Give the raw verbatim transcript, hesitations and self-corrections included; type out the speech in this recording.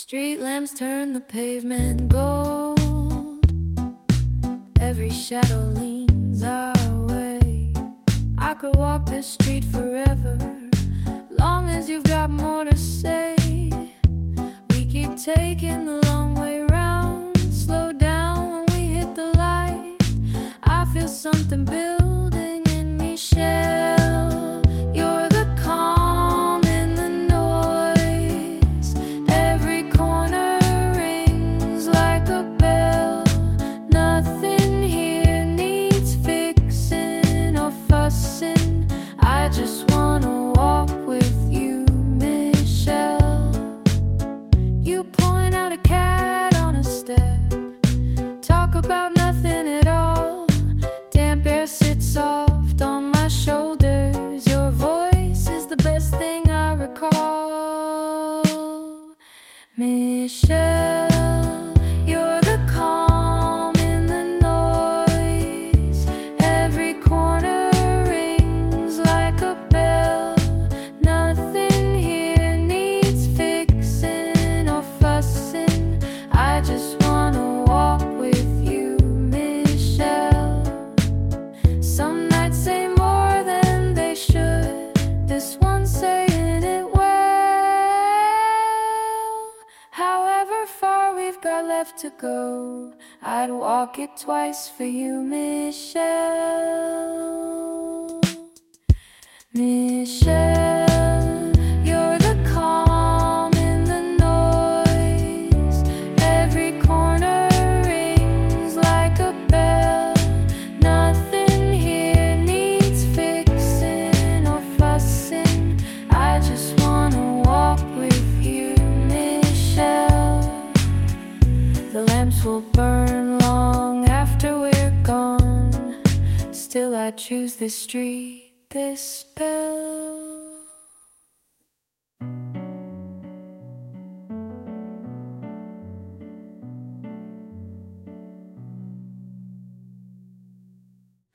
Street lamps turn the pavement gold. Every shadow leans our way. I could walk this street forever, long as you've got more to say. We keep taking the long way round. Slow down when we hit the light. I feel something building in me, Shell. You're the calm in the noise. Every corner rings like a bell. Nothing here needs fixing or fussing. I just wanna walk with you, Michelle. You point out a cat on a step, talk about nothing at all. Damp air sits soft on my shoulders. Your voice is the best thing I recall, Michelle. You're the calm in the noise. Every corner rings like a bell. Nothing here needs fixing or fussing. I just wanna walk with you, Michelle. Some nights say more than they should. This one's saying it well. However far we've got left to go, I'd walk it twice for you, Michelle. Michelle, you're the calm in the noise. Every corner rings like a bell. Nothing here needs fixing or fussing. I just wanna walk with you, Michelle. The lamps will burn long after we're gone. Still I choose this street, this spell.